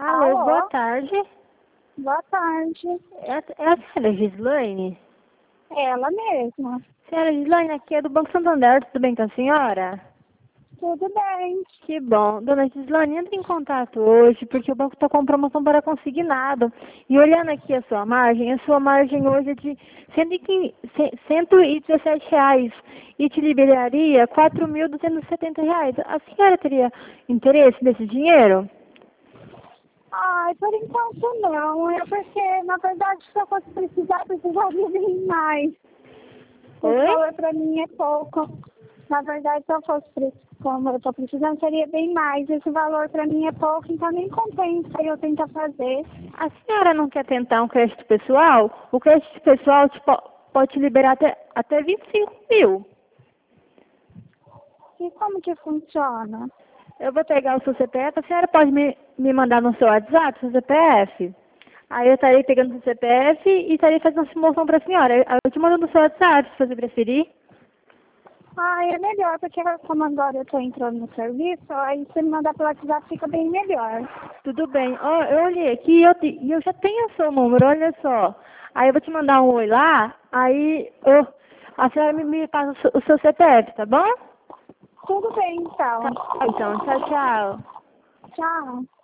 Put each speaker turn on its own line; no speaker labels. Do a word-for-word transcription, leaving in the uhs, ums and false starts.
Alô,
Alô?
boa tarde.
Boa tarde.
É, é a senhora Gislaine?
Ela mesma.
Senhora Gislaine, aqui é do Banco Santander, tudo bem com a senhora?
Tudo bem.
Que bom. Dona Gislaine, entre em contato hoje, porque o banco está com promoção para consignado. E olhando aqui a sua margem, a sua margem hoje é de cento e dezessete reais e te liberaria quatro mil duzentos e setenta reais. A senhora teria interesse nesse dinheiro?
Ai, por enquanto não. É porque, na verdade, se eu fosse precisar, precisaria bem mais. Esse
Oi?
valor pra mim é pouco. Na verdade, se eu fosse precisar, como eu tô precisando, seria bem mais. Esse valor pra mim é pouco, então nem compensa eu tentar fazer.
A senhora não quer tentar um crédito pessoal? O crédito pessoal te po- pode te liberar até, até vinte e cinco mil.
E como que funciona?
Eu vou pegar o seu C P F, a senhora pode me, me mandar no seu WhatsApp, seu C P F? Aí eu estarei pegando o seu C P F e estarei fazendo uma simulação para a senhora. Aí eu te mando no seu WhatsApp, se você preferir.
Ah, é melhor, porque como agora eu tô entrando no serviço, aí se me mandar pelo WhatsApp fica bem melhor.
Tudo bem. Ó, eu olhei aqui e eu, te- e eu já tenho o seu número, olha só. Aí eu vou te mandar um oi lá, aí eu, a senhora me, me passa o seu, o seu C P F, tá bom?
Tudo bem, então.
Tá bom, então. Tchau, tchau.
Tchau.